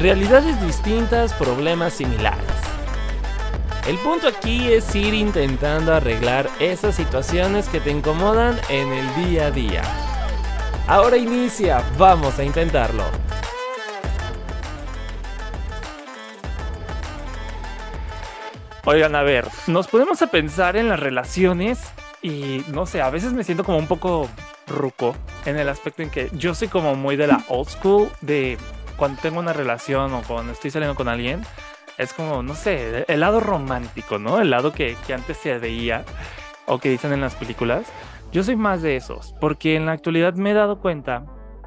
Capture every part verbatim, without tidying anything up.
Realidades distintas, problemas similares. El punto aquí es ir intentando arreglar esas situaciones que te incomodan en el día a día. Ahora inicia, vamos a intentarlo. Oigan, a ver, nos ponemos a pensar en las relaciones y no sé, a veces me siento como un poco ruco en el aspecto en que yo soy como muy de la old school, de cuando tengo una relación o cuando estoy saliendo con alguien, es como, no sé, el lado romántico, ¿no? El lado que, que antes se veía o que dicen en las películas. Yo soy más de esos, porque en la actualidad me he dado cuenta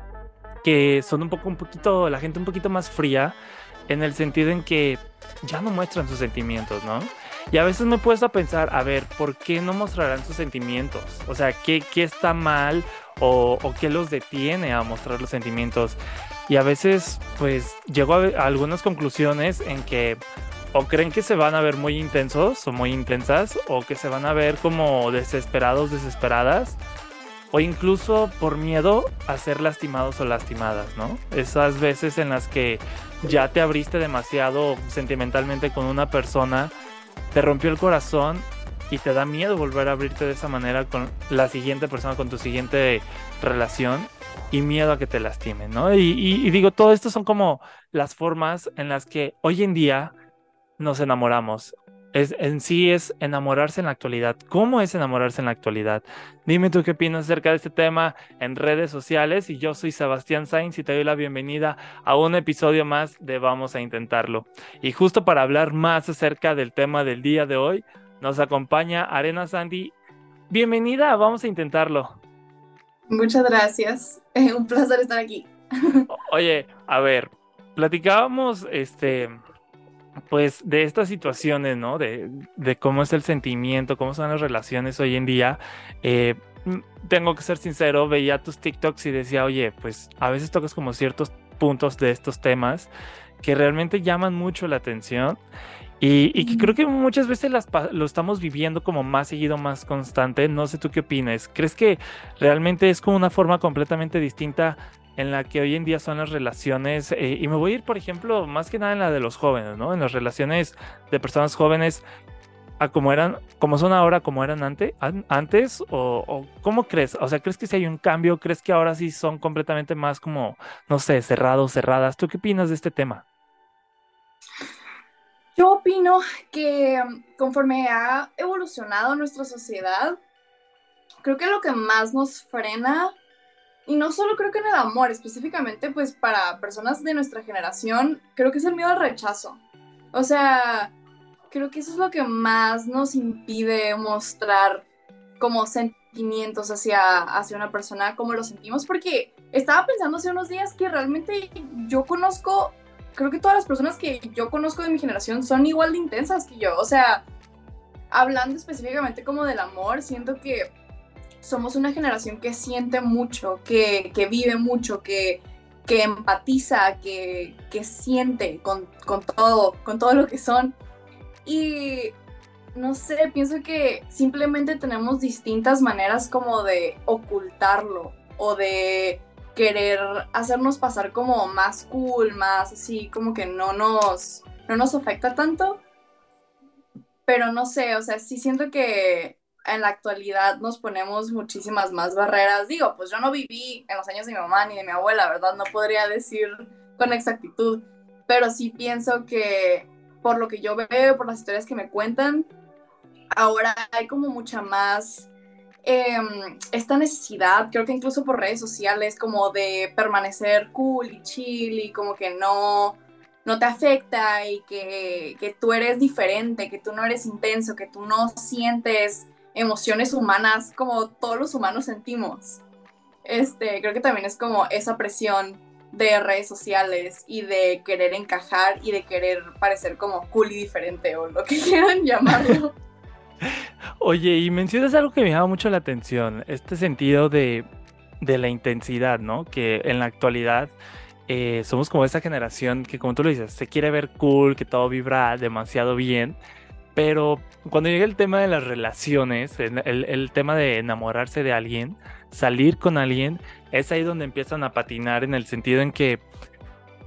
que son un poco, un poquito, la gente un poquito más fría en el sentido en que ya no muestran sus sentimientos, ¿no? Y a veces me he puesto a pensar, a ver, ¿por qué no mostrarán sus sentimientos? O sea, ¿qué, qué está mal o, o qué los detiene a mostrar los sentimientos? Y a veces, pues, llego a, a algunas conclusiones en que o creen que se van a ver muy intensos o muy intensas, o que se van a ver como desesperados, desesperadas, o incluso por miedo a ser lastimados o lastimadas, ¿no? Esas veces en las que ya te abriste demasiado sentimentalmente con una persona, te rompió el corazón y te da miedo volver a abrirte de esa manera con la siguiente persona, con tu siguiente relación, y miedo a que te lastimen, ¿no? Y, y, y digo, todo esto son como las formas en las que hoy en día nos enamoramos. Es, en sí es enamorarse en la actualidad. ¿Cómo es enamorarse en la actualidad? Dime tú qué opinas acerca de este tema en redes sociales. Y yo soy Sebastián Sainz y te doy la bienvenida a un episodio más de Vamos a Intentarlo. Y justo para hablar más acerca del tema del día de hoy, nos acompaña Arena Sandy. Bienvenida a Vamos a Intentarlo. Muchas gracias. Es un placer estar aquí. O- Oye, a ver, platicábamos este... pues de estas situaciones, ¿no? De, de cómo es el sentimiento, cómo son las relaciones hoy en día. Eh, mm, tengo que ser sincero, veía tus TikToks y decía, oye, pues a veces tocas como ciertos puntos de estos temas que realmente llaman mucho la atención y, y que creo que muchas veces las, pa- lo estamos viviendo como más seguido, más constante. No sé tú qué opinas. ¿Crees que realmente es como una forma completamente distinta en la que hoy en día son las relaciones? Eh, y me voy a ir, por ejemplo, más que nada en la de los jóvenes, ¿no? En las relaciones de personas jóvenes a como eran, como son ahora, como eran ante, an- antes, o, o ¿cómo crees? O sea, ¿crees que si hay un cambio? ¿Crees que ahora sí son completamente más como, no sé, cerrados, cerradas? ¿Tú qué opinas de este tema? Yo opino que um, conforme ha evolucionado nuestra sociedad, creo que lo que más nos frena, y no solo creo que en el amor, específicamente pues para personas de nuestra generación, creo que es el miedo al rechazo. O sea, creo que eso es lo que más nos impide mostrar como sentimientos hacia, hacia una persona como lo sentimos, porque estaba pensando hace unos días que realmente yo conozco, creo que todas las personas que yo conozco de mi generación son igual de intensas que yo. O sea, hablando específicamente como del amor, siento que somos una generación que siente mucho, que, que vive mucho, que, que empatiza, que, que siente con, con todo, con todo lo que son. Y no sé, pienso que simplemente tenemos distintas maneras como de ocultarlo o de querer hacernos pasar como más cool, más así, como que no nos, no nos afecta tanto, pero no sé, o sea, sí siento que en la actualidad nos ponemos muchísimas más barreras. Digo, pues yo no viví en los años de mi mamá ni de mi abuela, ¿verdad? No podría decir con exactitud, pero sí pienso que por lo que yo veo, por las historias que me cuentan, ahora hay como mucha más eh, esta necesidad, creo que incluso por redes sociales, como de permanecer cool y chill y como que no, no te afecta y que, que tú eres diferente, que tú no eres intenso, que tú no sientes emociones humanas como todos los humanos sentimos. Este, creo que también es como esa presión de redes sociales y de querer encajar y de querer parecer como cool y diferente o lo que quieran llamarlo. Oye, y mencionas algo que me llama mucho la atención, este sentido de, de la intensidad, ¿no? Que en la actualidad eh, somos como esa generación que, como tú lo dices, se quiere ver cool, que todo vibra demasiado bien, pero cuando llega el tema de las relaciones, el, el- el tema de enamorarse de alguien, salir con alguien, es ahí donde empiezan a patinar en el sentido en que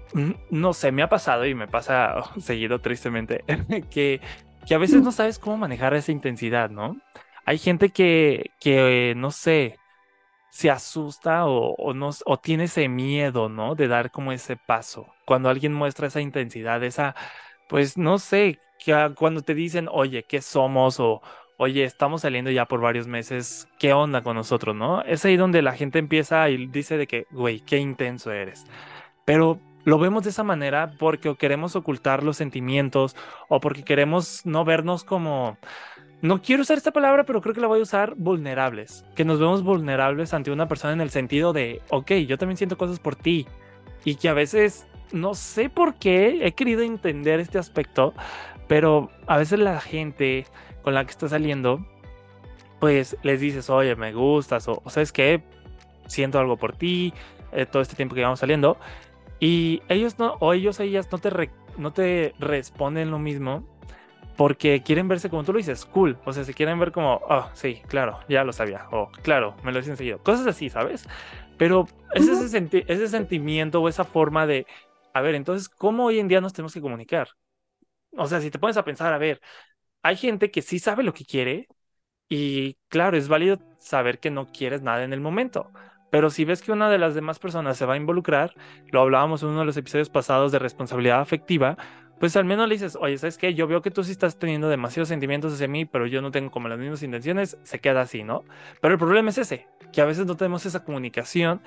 mm, no sé, me ha pasado y me pasa seguido tristemente, que, que a veces no sabes cómo manejar esa intensidad, ¿no? Hay gente que, que no sé, se asusta o, o, no, o tiene ese miedo, ¿no? De dar como ese paso. Cuando alguien muestra esa intensidad, esa, pues no sé, que a- cuando te dicen, oye, ¿qué somos? O, oye, estamos saliendo ya por varios meses, ¿qué onda con nosotros, no? Es ahí donde la gente empieza y dice de que, güey, qué intenso eres. Pero lo vemos de esa manera porque o queremos ocultar los sentimientos o porque queremos no vernos como, no quiero usar esta palabra, pero creo que la voy a usar, vulnerables. Que nos vemos vulnerables ante una persona en el sentido de, ok, yo también siento cosas por ti. Y que a veces, no sé por qué, he querido entender este aspecto, pero a veces la gente con la que está saliendo, pues les dices, oye, me gustas, o, o sabes qué, siento algo por ti, eh, todo este tiempo que llevamos saliendo. Y ellos no, o ellos, ellas no te, re- no te responden lo mismo porque quieren verse como tú lo dices, cool. O sea, se quieren ver como, oh, sí, claro, ya lo sabía. O claro, me lo dicen seguido. Cosas así, ¿sabes? Pero es ese, Ujú. senti- ese sentimiento o esa forma de, a ver, entonces, ¿cómo hoy en día nos tenemos que comunicar? O sea, si te pones a pensar, a ver, hay gente que sí sabe lo que quiere, y claro, es válido saber que no quieres nada en el momento, pero si ves que una de las demás personas se va a involucrar, lo hablábamos en uno de los episodios pasados de responsabilidad afectiva, pues al menos le dices, oye, ¿sabes qué? Yo veo que tú sí estás teniendo demasiados sentimientos hacia mí, pero yo no tengo como las mismas intenciones, se queda así, ¿no? Pero el problema es ese, que a veces no tenemos esa comunicación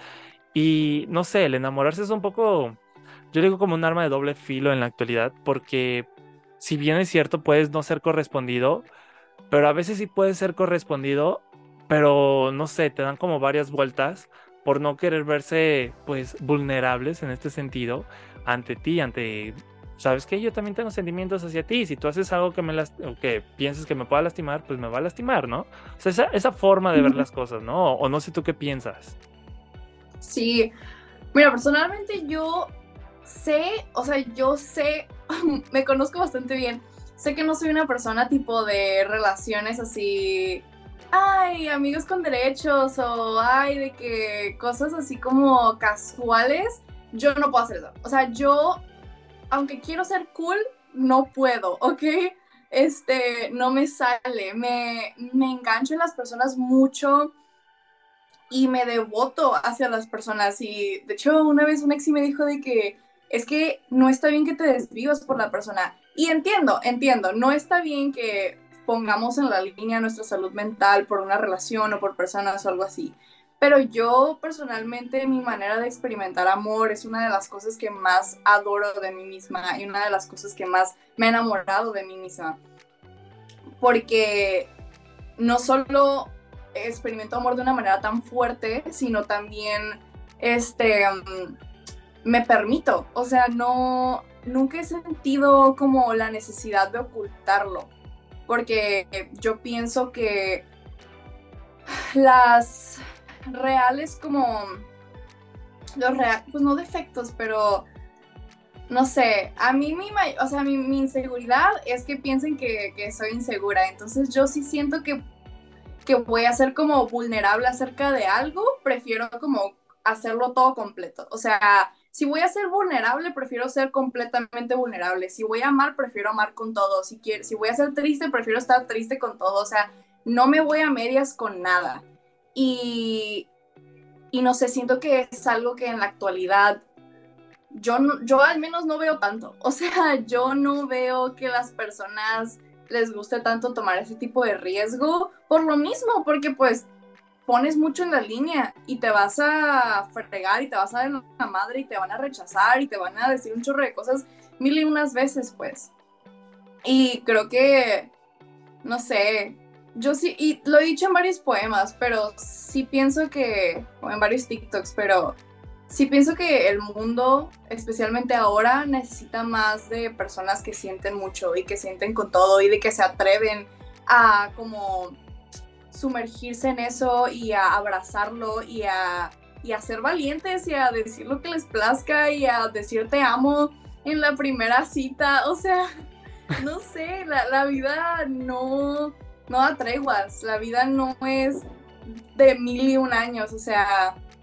y no sé, el enamorarse es un poco, yo digo como un arma de doble filo en la actualidad, porque si bien es cierto, puedes no ser correspondido, pero a veces sí puede ser correspondido, pero no sé, te dan como varias vueltas por no querer verse pues vulnerables en este sentido ante ti, ante, ¿sabes qué? Yo también tengo sentimientos hacia ti, si tú haces algo que me las, o que pienses que me pueda lastimar, pues me va a lastimar, ¿no? O sea, esa, esa forma de ver las cosas, ¿no? O, o no sé tú qué piensas. Sí, mira, personalmente yo sé, o sea, yo sé, me conozco bastante bien. Sé que no soy una persona tipo de relaciones así, ay, amigos con derechos o ay, de que cosas así como casuales. Yo no puedo hacer eso. O sea, yo, aunque quiero ser cool, no puedo, ¿ok? Este, no me sale. Me, me engancho en las personas mucho y me devoto hacia las personas. Y de hecho, una vez un ex sí me dijo de que es que no está bien que te desvivas por la persona. Y entiendo, entiendo, no está bien que pongamos en la línea nuestra salud mental por una relación o por personas o algo así. Pero yo personalmente mi manera de experimentar amor es una de las cosas que más adoro de mí misma y una de las cosas que más me ha enamorado de mí misma. Porque no solo experimento amor de una manera tan fuerte, sino también este, um, me permito, o sea, no, nunca he sentido como la necesidad de ocultarlo, porque yo pienso que las reales como, los reales, pues no defectos, pero no sé, a mí mi, o sea, mi, mi inseguridad es que piensen que, que soy insegura, entonces yo sí siento que que voy a ser como vulnerable acerca de algo, prefiero como hacerlo todo completo. O sea, si voy a ser vulnerable, prefiero ser completamente vulnerable. Si voy a amar, prefiero amar con todo. Si, quiero, si voy a ser triste, prefiero estar triste con todo. O sea, no me voy a medias con nada. Y, y no sé, siento que es algo que en la actualidad yo, no, yo al menos no veo tanto. O sea, yo no veo que las personas les guste tanto tomar ese tipo de riesgo por lo mismo, porque pues pones mucho en la línea y te vas a fregar y te vas a dar la madre y te van a rechazar y te van a decir un chorro de cosas mil y unas veces, pues. Y creo que, no sé, yo sí, y lo he dicho en varios poemas, pero sí pienso que, o en varios TikToks, pero sí pienso que el mundo, especialmente ahora, necesita más de personas que sienten mucho y que sienten con todo y de que se atreven a como sumergirse en eso y a abrazarlo y a, y a ser valientes y a decir lo que les plazca y a decir te amo en la primera cita. O sea, no sé, la, la vida no, no da treguas, la vida no es de mil y un años, o sea,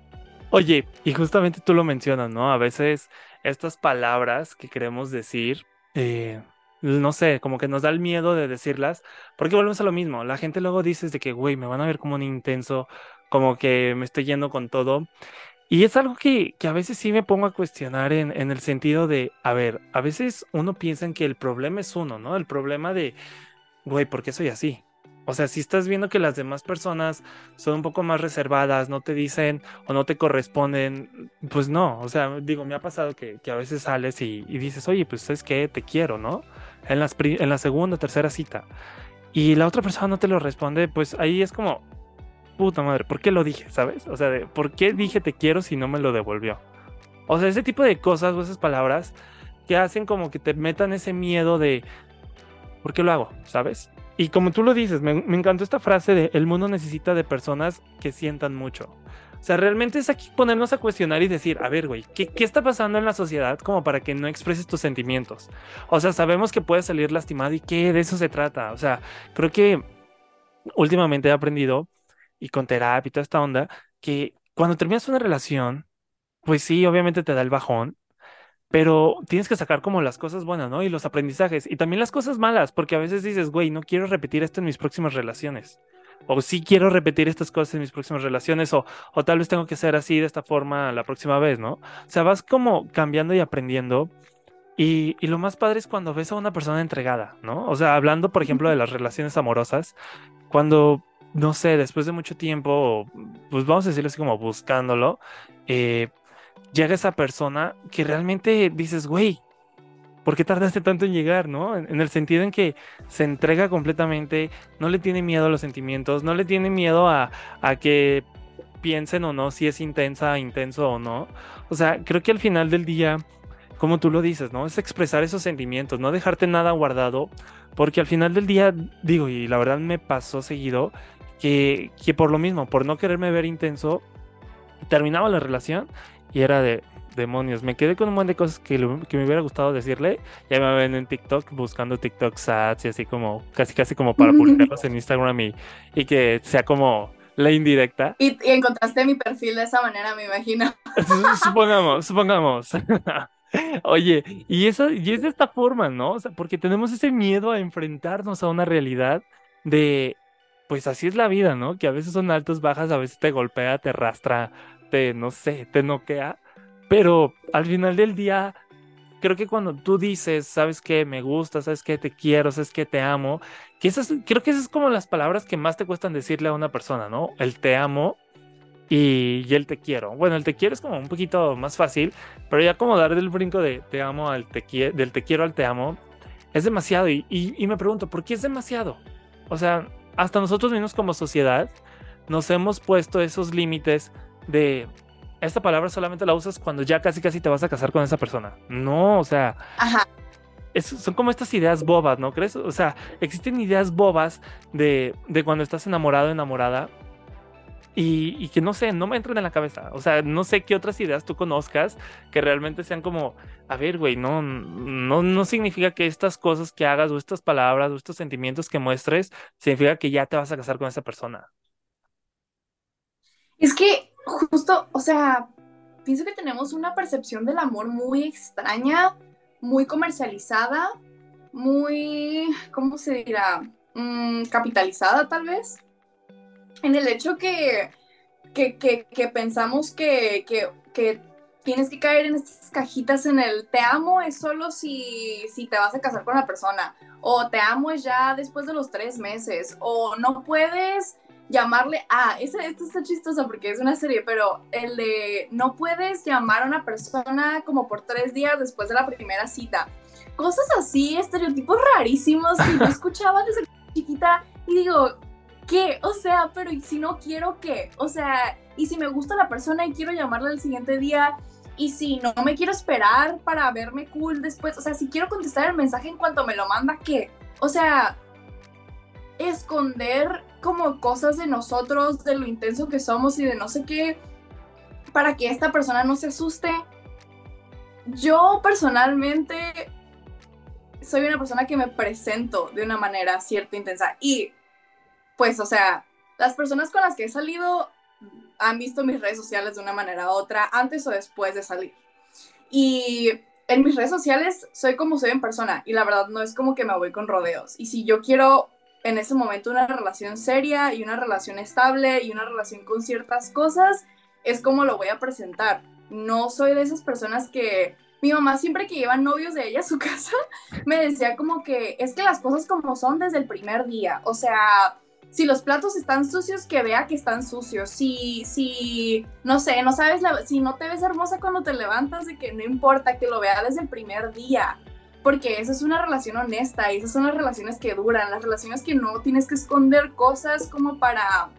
Oye, y justamente tú lo mencionas, ¿no? A veces estas palabras que queremos decir, eh, no sé, como que nos da el miedo de decirlas, porque volvemos a lo mismo. La gente luego dice de que, güey, me van a ver como un intenso, como que me estoy yendo con todo. Y es algo que, que a veces sí me pongo a cuestionar en, en el sentido de, a ver, a veces uno piensa en que el problema es uno, ¿no? El problema de güey, ¿por qué soy así? O sea, si estás viendo que las demás personas son un poco más reservadas, no te dicen o no te corresponden, pues no, o sea, digo, me ha pasado que, que a veces sales y, y dices, oye, pues es que te quiero, ¿no? En las pri- en la segunda, tercera cita, y la otra persona no te lo responde, pues ahí es como, puta madre, ¿por qué lo dije? ¿Sabes? O sea, de, ¿por qué dije te quiero si no me lo devolvió? O sea, ese tipo de cosas o esas palabras que hacen como que te metan ese miedo de ¿por qué lo hago? ¿Sabes? Y como tú lo dices, me, me encantó esta frase de el mundo necesita de personas que sientan mucho. O sea, realmente es aquí ponernos a cuestionar y decir, a ver, güey, ¿qué, qué está pasando en la sociedad como para que no expreses tus sentimientos? O sea, sabemos que puedes salir lastimado y que de eso se trata. O sea, creo que últimamente he aprendido, y con terapia y toda esta onda, que cuando terminas una relación, pues sí, obviamente te da el bajón, pero tienes que sacar como las cosas buenas, ¿no? Y los aprendizajes. Y también las cosas malas, porque a veces dices, güey, no quiero repetir esto en mis próximas relaciones. O sí quiero repetir estas cosas en mis próximas relaciones, o, o tal vez tengo que ser así de esta forma la próxima vez, ¿no? O sea, vas como cambiando y aprendiendo. Y, y lo más padre es cuando ves a una persona entregada, ¿no? O sea, hablando, por ejemplo, de las relaciones amorosas, cuando, no sé, después de mucho tiempo, pues vamos a decirlo así como buscándolo, eh, llega esa persona que realmente dices, güey, ¿por qué tardaste tanto en llegar, no? En, en el sentido en que se entrega completamente, no le tiene miedo a los sentimientos, no le tiene miedo a, a que piensen o no si es intensa, intenso o no. O sea, creo que al final del día, como tú lo dices, ¿no? Es expresar esos sentimientos, no dejarte nada guardado, porque al final del día, digo, y la verdad me pasó seguido, que, que por lo mismo, por no quererme ver intenso, terminaba la relación y era de demonios. Me quedé con un montón de cosas que, lo- que me hubiera gustado decirle. Ya me ven en TikTok buscando TikTok ads y así como, casi casi como para publicarlos en Instagram y, y que sea como la indirecta. Y, y encontraste mi perfil de esa manera, me imagino. Su- Supongamos, supongamos. Oye, y eso, y es de esta forma, ¿no? O sea, porque tenemos ese miedo a enfrentarnos a una realidad de, pues así es la vida, ¿no? Que a veces son altos, bajas, a veces te golpea, te arrastra, te, no sé, te noquea, pero al final del día, creo que cuando tú dices, sabes que me gusta, sabes que te quiero, sabes que te amo, que esas, creo que esas es como las palabras que más te cuestan decirle a una persona, ¿no? El te amo y, y el te quiero. Bueno, el te quiero es como un poquito más fácil, pero ya como dar el brinco de te amo al te quiero, del te quiero al te amo, es demasiado. Y, y, y me pregunto, ¿por qué es demasiado? O sea, hasta nosotros mismos como sociedad nos hemos puesto esos límites de esta palabra solamente la usas cuando ya casi casi te vas a casar con esa persona. No, o sea, Ajá. es- son como estas ideas bobas, ¿no crees? O sea, existen ideas bobas de, de cuando estás enamorado, enamorada y, y que no sé, no me entran en la cabeza. O sea, no sé qué otras ideas tú conozcas que realmente sean como, a ver, güey, no, no, no significa que estas cosas que hagas o estas palabras o estos sentimientos que muestres significa que ya te vas a casar con esa persona. Es que justo, o sea, pienso que tenemos una percepción del amor muy extraña, muy comercializada, muy, ¿cómo se dirá? Mm, capitalizada tal vez, en el hecho que, que, que, que pensamos que, que, que tienes que caer en estas cajitas en el te amo es solo si, si te vas a casar con la persona, o te amo es ya después de los tres meses, o no puedes llamarle, ah, ese, esto está chistoso porque es una serie, pero el de no puedes llamar a una persona como por tres días después de la primera cita. Cosas así, estereotipos rarísimos que yo escuchaba desde chiquita y digo, ¿qué? O sea, pero ¿y si no quiero qué? O sea, ¿y si me gusta la persona y quiero llamarla el siguiente día? ¿Y si no me quiero esperar para verme cool después? O sea, si quiero contestar el mensaje en cuanto me lo manda, ¿qué? O sea, esconder como cosas de nosotros, de lo intenso que somos y de no sé qué, para que esta persona no se asuste. Yo personalmente soy una persona que me presento de una manera cierta intensa y pues, o sea, las personas con las que he salido han visto mis redes sociales de una manera u otra, antes o después de salir. Y en mis redes sociales soy como soy en persona y la verdad no es como que me voy con rodeos. Y si yo quiero en ese momento una relación seria y una relación estable y una relación con ciertas cosas, es como lo voy a presentar. No soy de esas personas que... Mi mamá siempre que llevan novios de ella a su casa me decía como que es que las cosas como son desde el primer día. O sea, si los platos están sucios, que vea que están sucios. Si, si, no sé, no sabes, la, si no te ves hermosa cuando te levantas, de que no importa, que lo vea desde el primer día. Porque esa es una relación honesta y esas son las relaciones que duran, las relaciones que no tienes que esconder cosas como para,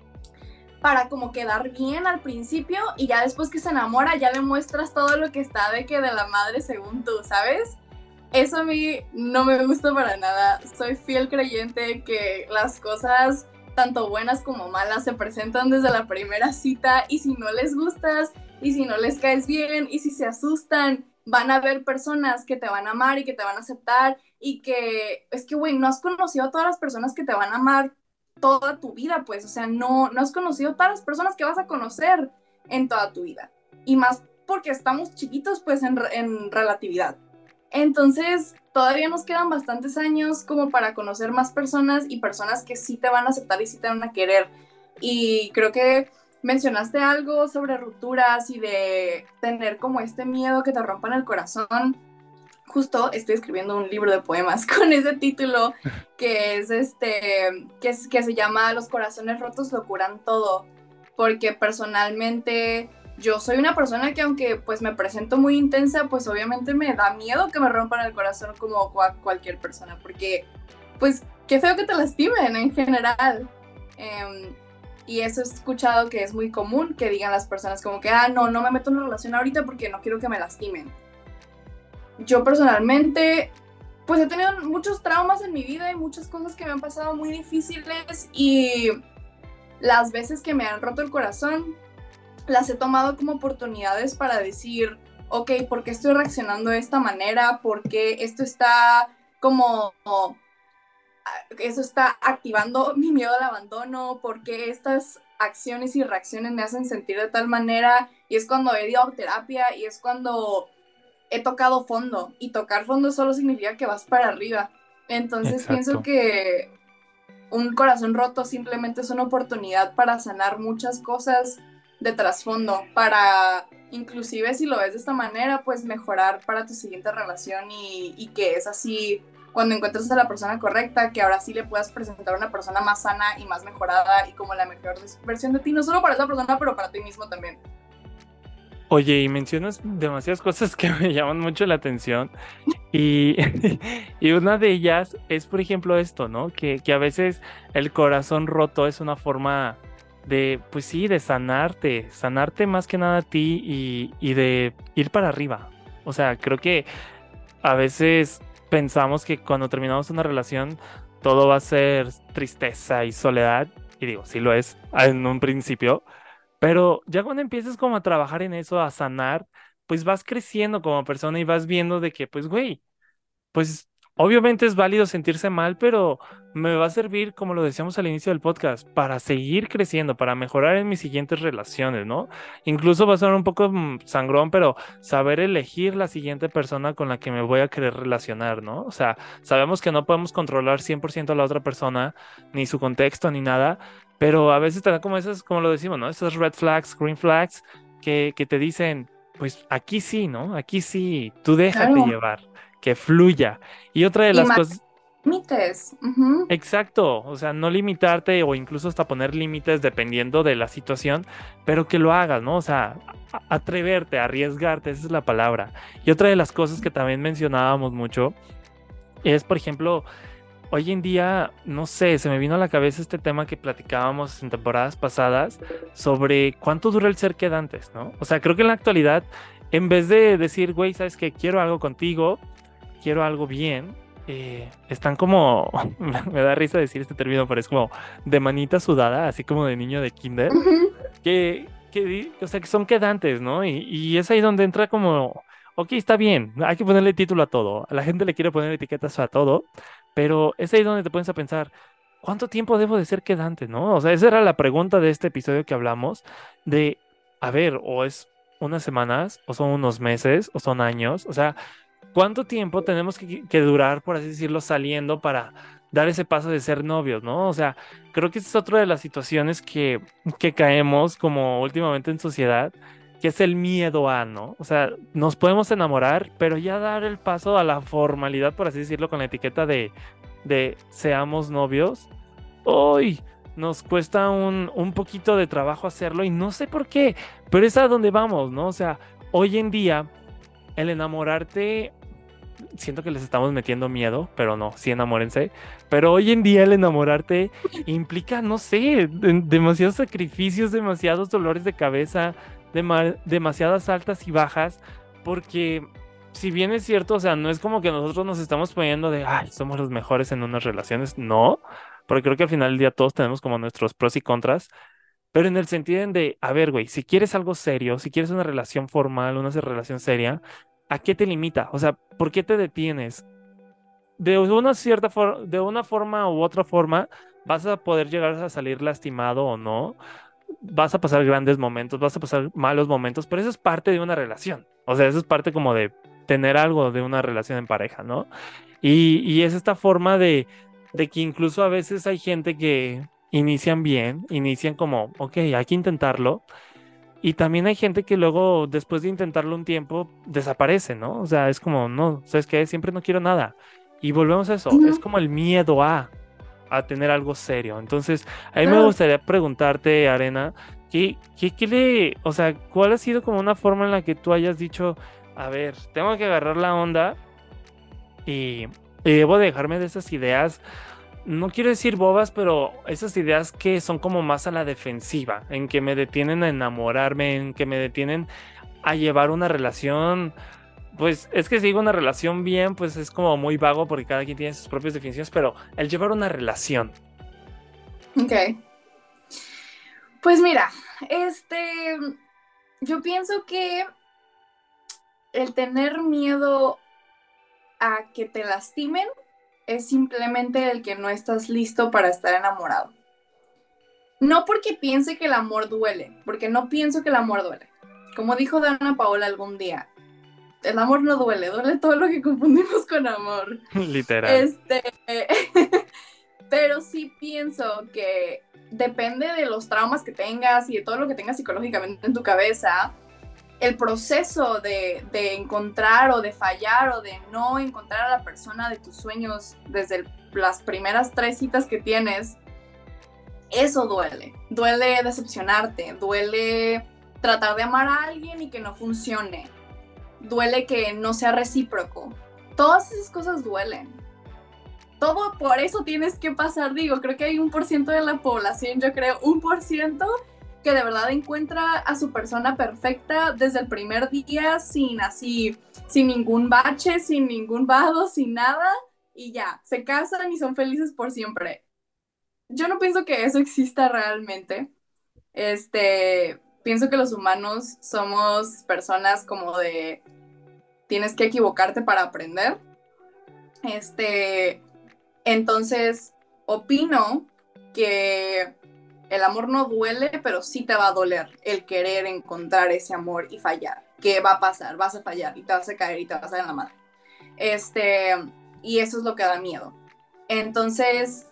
para como quedar bien al principio y ya después que se enamora ya le muestras todo lo que está de que de la madre según tú, ¿sabes? Eso a mí no me gusta para nada. Soy fiel creyente que las cosas, tanto buenas como malas, se presentan desde la primera cita y si no les gustas y si no les caes bien y si se asustan, van a haber personas que te van a amar y que te van a aceptar y que es que, güey, no has conocido a todas las personas que te van a amar toda tu vida, pues, o sea, no, no has conocido a todas las personas que vas a conocer en toda tu vida. Y más porque estamos chiquitos, pues, en, en relatividad. Entonces, todavía nos quedan bastantes años como para conocer más personas y personas que sí te van a aceptar y sí te van a querer. Y creo que mencionaste algo sobre rupturas y de tener como este miedo que te rompan el corazón. Justo estoy escribiendo un libro de poemas con ese título que es este, que, es, que se llama Los corazones rotos lo curan todo, porque personalmente yo soy una persona que aunque pues me presento muy intensa, pues obviamente me da miedo que me rompan el corazón como a cualquier persona, porque pues qué feo que te lastimen en general. Um, y eso he escuchado que es muy común, que digan las personas como que, ah, no, no me meto en una relación ahorita porque no quiero que me lastimen. Yo personalmente, pues he tenido muchos traumas en mi vida y muchas cosas que me han pasado muy difíciles y las veces que me han roto el corazón, las he tomado como oportunidades para decir, ok, ¿por qué estoy reaccionando de esta manera? ¿Por qué esto está como, eso está activando mi miedo al abandono? ¿Por qué estas acciones y reacciones me hacen sentir de tal manera? Y es cuando he ido a terapia y es cuando he tocado fondo, y tocar fondo solo significa que vas para arriba. Entonces pienso Exacto. que un corazón roto simplemente es una oportunidad para sanar muchas cosas de trasfondo, para inclusive si lo ves de esta manera, pues mejorar para tu siguiente relación y, y que es así cuando encuentres a la persona correcta, que ahora sí le puedas presentar a una persona más sana y más mejorada y como la mejor versión de ti, no solo para esa persona, pero para ti mismo también. Oye, y mencionas demasiadas cosas que me llaman mucho la atención y, y una de ellas es, por ejemplo, esto, ¿no? Que, que a veces el corazón roto es una forma de, pues sí, de sanarte, sanarte más que nada a ti y, y de ir para arriba. O sea, creo que a veces pensamos que cuando terminamos una relación todo va a ser tristeza y soledad, y digo, sí lo es en un principio, pero ya cuando empiezas como a trabajar en eso, a sanar, pues vas creciendo como persona y vas viendo de que, pues, güey, pues obviamente es válido sentirse mal, pero me va a servir, como lo decíamos al inicio del podcast, para seguir creciendo, para mejorar en mis siguientes relaciones, ¿no? Incluso va a sonar un poco mm, sangrón, pero saber elegir la siguiente persona con la que me voy a querer relacionar, ¿no? O sea, sabemos que no podemos controlar cien por ciento a la otra persona, ni su contexto, ni nada, pero a veces te da como esas, como lo decimos, ¿no? Esas red flags, green flags, que, que te dicen, pues aquí sí, ¿no? Aquí sí, tú déjate Claro. llevar, que fluya. Y otra de Y las más cosas, límites. Uh-huh. exacto, o sea, no limitarte o incluso hasta poner límites dependiendo de la situación, pero que lo hagas, ¿no? O sea, a- atreverte, arriesgarte, esa es la palabra. Y otra de las cosas que también mencionábamos mucho es, por ejemplo, hoy en día, no sé, se me vino a la cabeza este tema que platicábamos en temporadas pasadas sobre cuánto dura el ser quedantes, ¿no? O sea, creo que en la actualidad, en vez de decir, güey, ¿sabes qué? Quiero algo contigo, quiero algo bien, eh, están como, me da risa decir este término, pero es como de manita sudada, así como de niño de kinder, Uh-huh. que, que, di- o sea, que son quedantes, ¿no? Y, y es ahí donde entra como, ok, está bien, hay que ponerle título a todo, a la gente le quiere poner etiquetas a todo, pero es ahí donde te pones a pensar. ¿cuánto tiempo debo de ser quedante, no? O sea, esa era la pregunta de este episodio que hablamos de, a ver, o es unas semanas, o son unos meses, o son años, o sea, ¿cuánto tiempo tenemos que, que durar, por así decirlo, saliendo para dar ese paso de ser novios, ¿no? O sea, creo que esa es otra de las situaciones que, que caemos como últimamente en sociedad, que es el miedo a, ¿no? O sea, nos podemos enamorar, pero ya dar el paso a la formalidad, por así decirlo, con la etiqueta de, de seamos novios, hoy nos cuesta un, un poquito de trabajo hacerlo y no sé por qué, pero es a donde vamos, ¿no? O sea, hoy en día el enamorarte siento que les estamos metiendo miedo, pero no, sí enamórense. Pero hoy en día el enamorarte implica, no sé, de- demasiados sacrificios, demasiados dolores de cabeza, dema- demasiadas altas y bajas, porque si bien es cierto, o sea, no es como que nosotros nos estamos poniendo de, ay, somos los mejores en unas relaciones, no, porque creo que al final del día todos tenemos como nuestros pros y contras. Pero en el sentido en de, a ver, güey, si quieres algo serio, si quieres una relación formal, una relación seria, ¿a qué te limita? O sea, ¿por qué te detienes? De una cierta forma, de una forma u otra forma, vas a poder llegar a salir lastimado o no, vas a pasar grandes momentos, vas a pasar malos momentos, pero eso es parte de una relación. O sea, eso es parte como de tener algo de una relación en pareja, ¿no? Y, y es esta forma de, de que incluso a veces hay gente que inician bien, inician como, ok, hay que intentarlo. Y también hay gente que luego, después de intentarlo un tiempo, desaparece, ¿no? O sea, es como, no, ¿sabes qué? Siempre no quiero nada. Y volvemos a eso, es Ujú, como el miedo a, a tener algo serio. Entonces, a mí me claro. gustaría preguntarte, Arena, ¿qué, qué, qué le, o sea, cuál ha sido como una forma en la que tú hayas dicho, a ver, tengo que agarrar la onda y, y debo dejarme de esas ideas, no quiero decir bobas, pero esas ideas que son como más a la defensiva, en que me detienen a enamorarme, en que me detienen a llevar una relación, pues es que si digo una relación bien, pues es como muy vago porque cada quien tiene sus propias definiciones, pero el llevar una relación. Ok. Pues mira, este, yo pienso que el tener miedo a que te lastimen es simplemente el que no estás listo para estar enamorado. No porque piense que el amor duele, porque no pienso que el amor duele. Como dijo Dana Paola algún día, el amor no duele, duele todo lo que confundimos con amor. Literal. Este, pero sí pienso que depende de los traumas que tengas y de todo lo que tengas psicológicamente en tu cabeza, el proceso de, de encontrar o de fallar o de no encontrar a la persona de tus sueños desde el, las primeras tres citas que tienes, eso duele. Duele decepcionarte, duele tratar de amar a alguien y que no funcione, duele que no sea recíproco. Todas esas cosas duelen. Todo por eso tienes que pasar, digo, creo que hay un por ciento de la población, yo creo, un por ciento que de verdad encuentra a su persona perfecta desde el primer día, sin así, sin ningún bache, sin ningún vado, sin nada, y ya, se casan y son felices por siempre. Yo no pienso que eso exista realmente. Este, pienso que los humanos somos personas como de, tienes que equivocarte para aprender. Este, entonces, opino que el amor no duele, pero sí te va a doler el querer encontrar ese amor y fallar. ¿Qué va a pasar? Vas a fallar y te vas a caer y te vas a dar en la madre. Este, y eso es lo que da miedo. Entonces,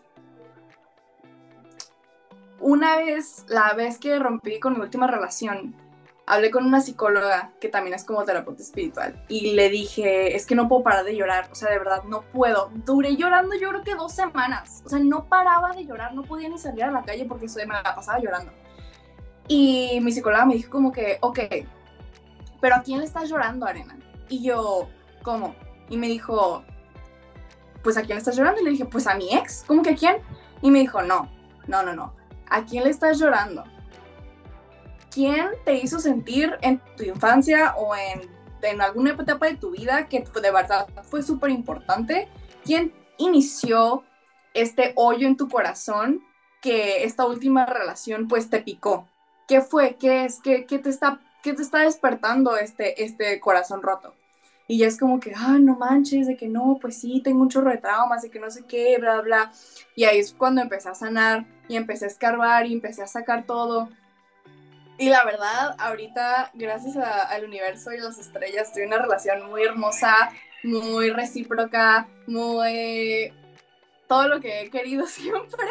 una vez, la vez que rompí con mi última relación, hablé con una psicóloga que también es como terapeuta espiritual y le dije, es que no puedo parar de llorar, o sea, de verdad, no puedo. Duré llorando yo creo que dos semanas, o sea, no paraba de llorar, no podía ni salir a la calle porque me la pasaba llorando. Y mi psicóloga me dijo como que, ok, pero ¿a quién le estás llorando, Arena? Y yo, ¿cómo? Y me dijo, pues ¿a quién le estás llorando? Y le dije, pues a mi ex, ¿cómo que a quién? Y me dijo, no, no, no, no, ¿a quién le estás llorando? ¿Quién te hizo sentir en tu infancia o en, en alguna etapa de tu vida que de verdad fue súper importante? ¿Quién inició este hoyo en tu corazón que esta última relación pues te picó? ¿Qué fue? ¿Qué es? ¿Qué, qué te, está, qué te está despertando este, este corazón roto? y ya es como que, ah, no manches, de que no, pues sí, tengo un chorro de traumas, de que no sé qué, bla, bla. Y ahí es cuando empecé a sanar y empecé a escarbar y empecé a sacar todo. Y la verdad, ahorita, gracias a- al universo y las estrellas, estoy en una relación muy hermosa, muy recíproca, muy... todo lo que he querido siempre.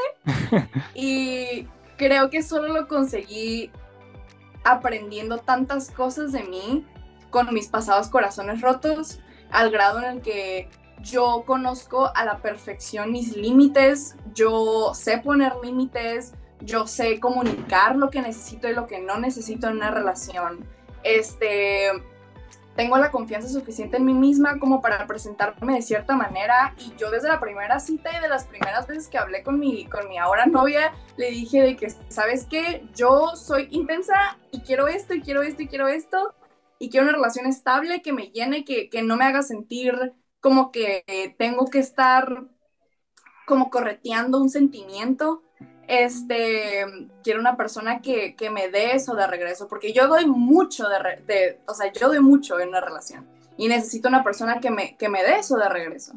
Y creo que solo lo conseguí aprendiendo tantas cosas de mí con mis pasados corazones rotos, al grado en el que yo conozco a la perfección mis límites, yo sé poner límites, yo sé comunicar lo que necesito y lo que no necesito en una relación. Este, tengo la confianza suficiente en mí misma como para presentarme de cierta manera, y yo desde la primera cita y de las primeras veces que hablé con mi, con mi ahora novia, le dije de que, ¿sabes qué? Yo soy intensa y quiero esto y quiero esto y quiero esto, y quiero una relación estable que me llene, que, que no me haga sentir como que tengo que estar como correteando un sentimiento. Este, quiero una persona que, que me dé eso de regreso, porque yo doy mucho de, re, de, o sea, yo doy mucho en una relación y necesito una persona que me, que me dé eso de regreso.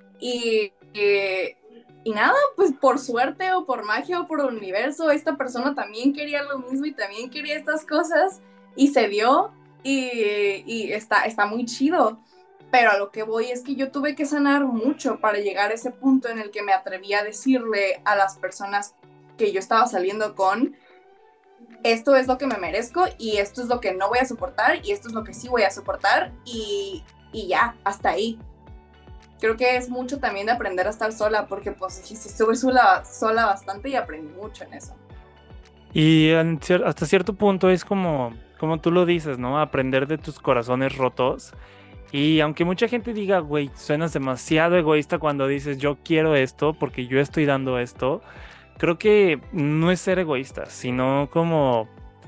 Y, y, y nada, pues por suerte o por magia o por el universo, esta persona también quería lo mismo y también quería estas cosas y se dio, y, y está, está muy chido. Pero a lo que voy es que yo tuve que sanar mucho para llegar a ese punto en el que me atreví a decirle a las personas que yo estaba saliendo con, esto es lo que me merezco y esto es lo que no voy a soportar y esto es lo que sí voy a soportar, y, y ya, hasta ahí. Creo que es mucho también de aprender a estar sola, porque pues sí, sí, estuve sola, sola bastante y aprendí mucho en eso. Y en cier- hasta cierto punto es como, como tú lo dices, ¿no? Aprender de tus corazones rotos. Y aunque mucha gente diga, güey, suenas demasiado egoísta cuando dices yo quiero esto porque yo estoy dando esto, creo que no es ser egoísta, sino como,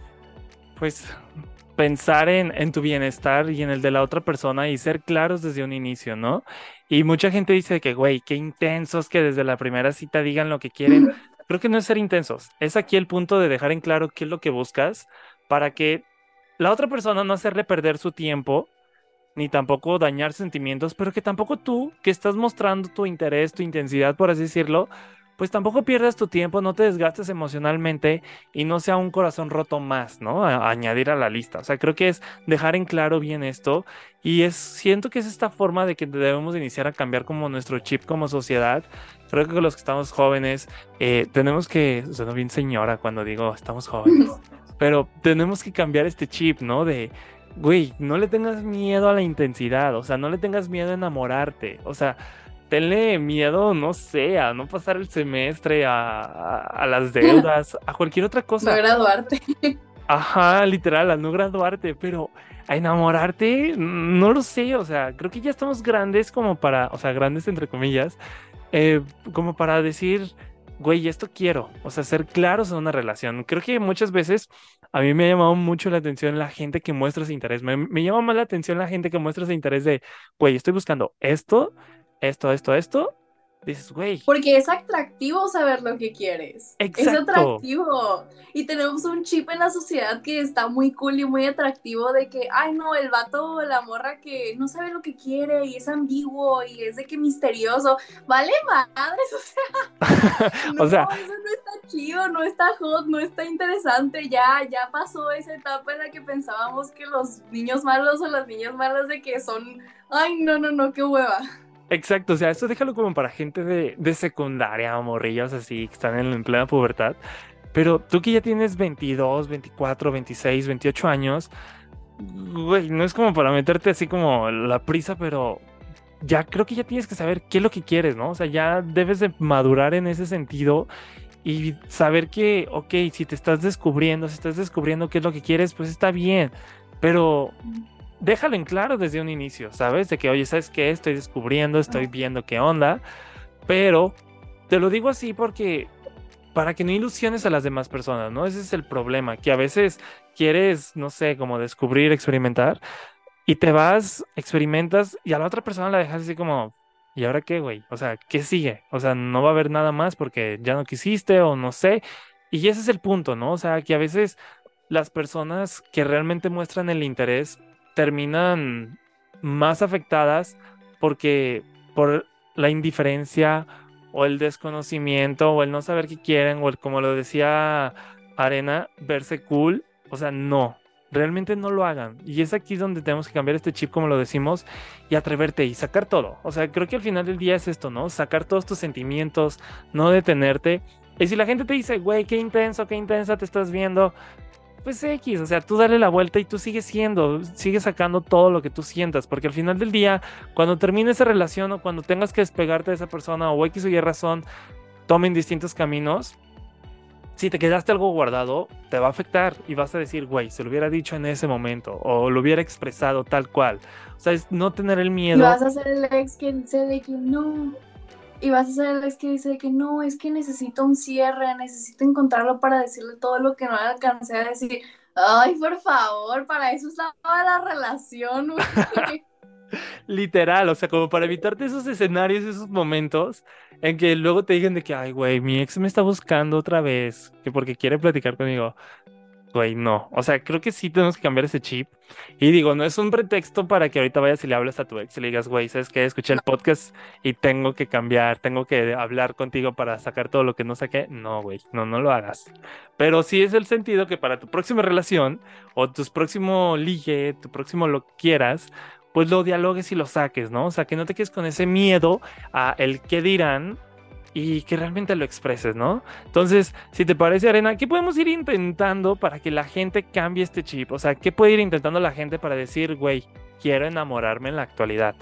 pues, pensar en, en tu bienestar y en el de la otra persona y ser claros desde un inicio, ¿no? Y mucha gente dice que, güey, qué intensos que desde la primera cita digan lo que quieren. Creo que no es ser intensos, es aquí el punto de dejar en claro qué es lo que buscas para que la otra persona no hacerle perder su tiempo ni tampoco dañar sentimientos, pero que tampoco tú, que estás mostrando tu interés, tu intensidad, por así decirlo, pues tampoco pierdas tu tiempo, no te desgastes emocionalmente y no sea un corazón roto más, ¿no? A- a añadir a la lista. O sea, creo que es dejar en claro bien esto y es, siento que es esta forma de que debemos de iniciar a cambiar como nuestro chip como sociedad. Creo que los que estamos jóvenes, eh, tenemos que, suena bien señora cuando digo estamos jóvenes, pero tenemos que cambiar este chip, ¿no? De güey, no le tengas miedo a la intensidad, o sea, no le tengas miedo a enamorarte, o sea, tenle miedo, no sé, a no pasar el semestre, a, a, a las deudas, a cualquier otra No cosa. graduarte. Ajá, literal, a no graduarte, pero a enamorarte, no lo sé, o sea, creo que ya estamos grandes como para, o sea, grandes entre comillas, eh, como para decir, güey, esto quiero, o sea, ser claros en una relación. Creo que muchas veces a mí me ha llamado mucho la atención la gente que muestra ese interés. Me, me llama más la atención la gente que muestra ese interés de, güey, estoy buscando esto, esto, esto, esto. Dices, güey, Porque es atractivo saber lo que quieres. Es exacto. atractivo. Y tenemos un chip en la sociedad que está muy cool y muy atractivo de que, ay no, el vato o la morra que no sabe lo que quiere y es ambiguo y es de que misterioso. Vale madres, o sea, no, O sea, eso no está chido, no está hot, no está interesante. Ya, ya pasó esa etapa en la que pensábamos que los niños malos o las niñas malas de que son, ay no, no, no, qué hueva. exacto, o sea, esto déjalo como para gente de, de secundaria o morrillos así que están en, en plena pubertad. Pero tú que ya tienes veintidós, veinticuatro, veintiséis, veintiocho años, güey, no es como para meterte así como la prisa, pero ya creo que ya tienes que saber qué es lo que quieres, ¿no? O sea, ya debes de madurar en ese sentido y saber que, ok, si te estás descubriendo, si estás descubriendo qué es lo que quieres, pues está bien, pero déjalo en claro desde un inicio, ¿sabes? De que, oye, ¿sabes qué? Estoy descubriendo, estoy viendo qué onda, pero te lo digo así porque para que no ilusiones a las demás personas, ¿no? Ese es el problema, que a veces quieres, no sé, como descubrir, experimentar, y te vas, experimentas, y a la otra persona la dejas así como, ¿y ahora qué, güey? O sea, ¿qué sigue? O sea, no va a haber nada más porque ya no quisiste o no sé. Y ese es el punto, ¿no? O sea, que a veces las personas que realmente muestran el interés terminan más afectadas porque por la indiferencia o el desconocimiento o el no saber qué quieren o el, como lo decía Arena, verse cool. O sea, no, realmente no lo hagan. Y es aquí donde tenemos que cambiar este chip, como lo decimos, y atreverte y sacar todo. O sea, creo que al final del día es esto, ¿no? Sacar todos tus sentimientos, no detenerte. Y si la gente te dice, güey, qué intenso, qué intensa te estás viendo, pues X, o sea, tú dale la vuelta y tú sigues siendo, sigues sacando todo lo que tú sientas, porque al final del día, cuando termine esa relación o cuando tengas que despegarte de esa persona o X o Y razón, tomen distintos caminos. Si te quedaste algo guardado, te va a afectar y vas a decir, güey, se lo hubiera dicho en ese momento o lo hubiera expresado tal cual. O sea, es no tener el Y miedo. vas a ser el ex que dice de que no. Y vas a ser el ex que dice de que no, es que necesito un cierre, necesito encontrarlo para decirle todo lo que no le alcancé a decir. Ay, por favor, para eso estaba la relación, güey. Literal, o sea, como para evitarte esos escenarios, esos momentos en que luego te digan de que, ay, güey, mi ex me está buscando otra vez, que porque quiere platicar conmigo. Güey, no. O sea, creo que sí tenemos que cambiar ese chip. Y digo, no es un pretexto para que ahorita vayas y le hables a tu ex y le digas, güey, ¿sabes qué? Escuché el podcast y tengo que cambiar, tengo que hablar contigo para sacar todo lo que no saqué. No, güey, no, no lo hagas. Pero sí es el sentido que para tu próxima relación o tu próximo ligue, tu próximo lo que quieras, pues lo dialogues y lo saques, ¿no? O sea, que no te quedes con ese miedo a el qué dirán y que realmente lo expreses, ¿no? Entonces, si te parece, Arena, ¿qué podemos ir intentando para que la gente cambie este chip? O sea, ¿qué puede ir intentando la gente para decir, güey, quiero enamorarme en la actualidad?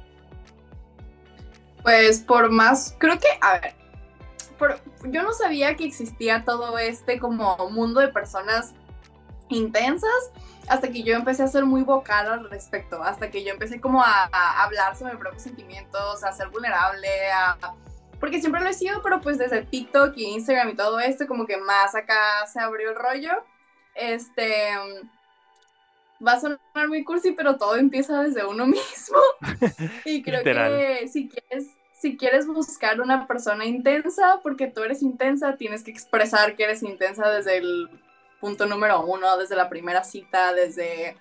Pues por más, creo que, a ver, por, yo no sabía que existía todo este como mundo de personas intensas hasta que yo empecé a ser muy vocal al respecto, hasta que yo empecé como a, a hablar sobre mis propios sentimientos, a ser vulnerable, a, porque siempre lo he sido, pero pues desde TikTok y Instagram y todo esto, como que más acá se abrió el rollo. Este, va a sonar muy cursi, pero todo empieza desde uno mismo. Y creo Literal. que si quieres, si quieres buscar una persona intensa, porque tú eres intensa, tienes que expresar que eres intensa desde el punto número uno, desde la primera cita, desde...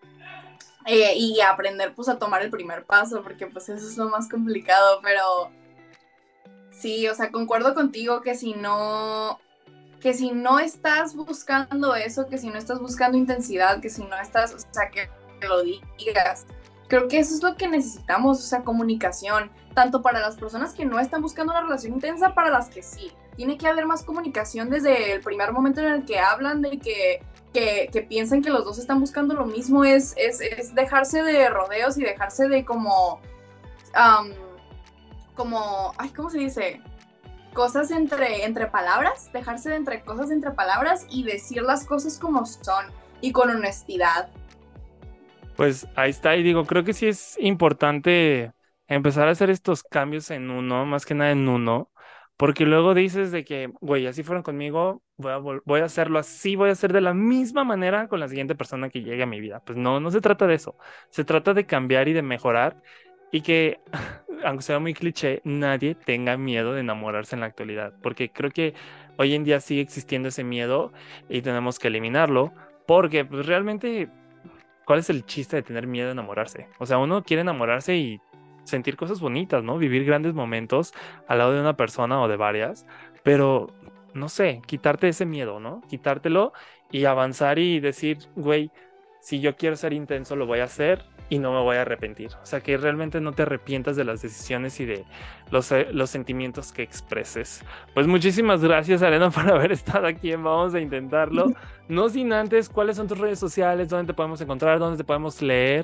Eh, y aprender pues a tomar el primer paso, porque pues eso es lo más complicado, pero sí, o sea, concuerdo contigo que si no, que si no estás buscando eso, que si no estás buscando intensidad, que si no estás, o sea, que lo digas. Creo que eso es lo que necesitamos, o sea, comunicación, tanto para las personas que no están buscando una relación intensa, para las que sí. Tiene que haber más comunicación desde el primer momento en el que hablan, de que, que, que piensan que los dos están buscando lo mismo, es, es, es dejarse de rodeos y dejarse de como, um, como, ay, ¿cómo se dice? Cosas entre, entre palabras, dejarse de entre cosas entre palabras y decir las cosas como son y con honestidad. Pues ahí está, y digo, creo que sí es importante empezar a hacer estos cambios en uno, más que nada en uno, porque luego dices de que, güey, así fueron conmigo, voy a, vol- voy a hacerlo así, voy a hacer de la misma manera con la siguiente persona que llegue a mi vida. Pues no, no se trata de eso, se trata de cambiar y de mejorar y que, aunque sea muy cliché, nadie tenga miedo de enamorarse en la actualidad, porque creo que hoy en día sigue existiendo ese miedo y tenemos que eliminarlo, porque pues realmente... ¿Cuál es el chiste de tener miedo de enamorarse? O sea, uno quiere enamorarse y sentir cosas bonitas, ¿no? Vivir grandes momentos al lado de una persona o de varias, pero no sé, quitarte ese miedo, ¿no? Quitártelo y avanzar y decir, güey, si yo quiero ser intenso, lo voy a hacer y no me voy a arrepentir. O sea, que realmente no te arrepientas de las decisiones y de los, eh, los sentimientos que expreses. Pues muchísimas gracias, Arena, por haber estado aquí. Vamos a intentarlo. No sin antes, ¿cuáles son tus redes sociales? ¿Dónde te podemos encontrar? ¿Dónde te podemos leer?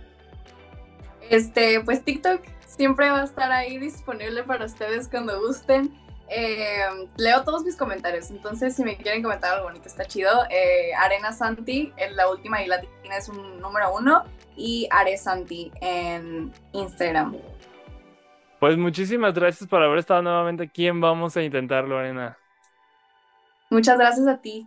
Este, pues TikTok siempre va a estar ahí disponible para ustedes cuando gusten. Eh, leo todos mis comentarios, entonces si me quieren comentar algo bonito está chido. Eh, Arena Santi, en la última y latina es un número uno, y Are Santi en Instagram. Pues muchísimas gracias por haber estado nuevamente aquí en Vamos a Intentarlo, Arena. Muchas gracias a ti.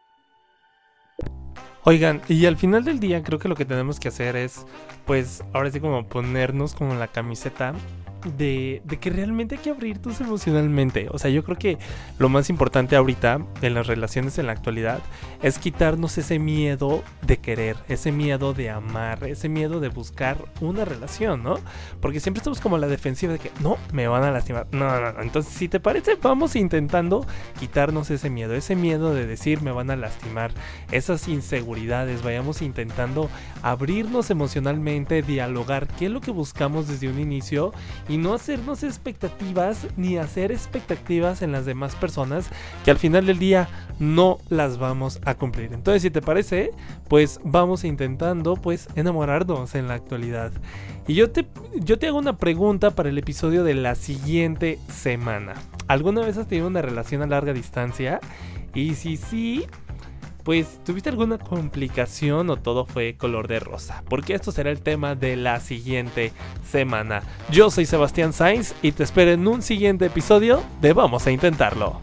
Oigan, y al final del día creo que lo que tenemos que hacer es, pues, ahora sí como ponernos como la camiseta de, de que realmente hay que abrirnos emocionalmente. O sea, yo creo que lo más importante ahorita en las relaciones en la actualidad es quitarnos ese miedo de querer, ese miedo de amar, ese miedo de buscar una relación, ¿no? Porque siempre estamos como a la defensiva de que no, me van a lastimar. No, no, no. Entonces, si te parece, vamos intentando quitarnos ese miedo, ese miedo de decir me van a lastimar, esas inseguridades. Vayamos intentando abrirnos emocionalmente, dialogar qué es lo que buscamos desde un inicio y no hacernos expectativas ni hacer expectativas en las demás personas que al final del día no las vamos a cumplir. Entonces, si te parece, pues vamos intentando pues enamorarnos en la actualidad. Y yo te, yo te hago una pregunta para el episodio de la siguiente semana. ¿Alguna vez has tenido una relación a larga distancia? Y si sí, pues ¿tuviste alguna complicación o todo fue color de rosa? Porque esto será el tema de la siguiente semana. Yo soy Sebastián Sainz y te espero en un siguiente episodio de Vamos a Intentarlo.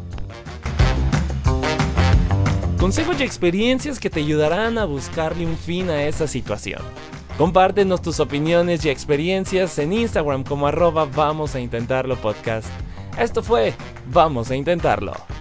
Consejos y experiencias que te ayudarán a buscarle un fin a esa situación. Compártenos tus opiniones y experiencias en Instagram como arroba Vamos a Intentarlo Podcast. Esto fue Vamos a Intentarlo.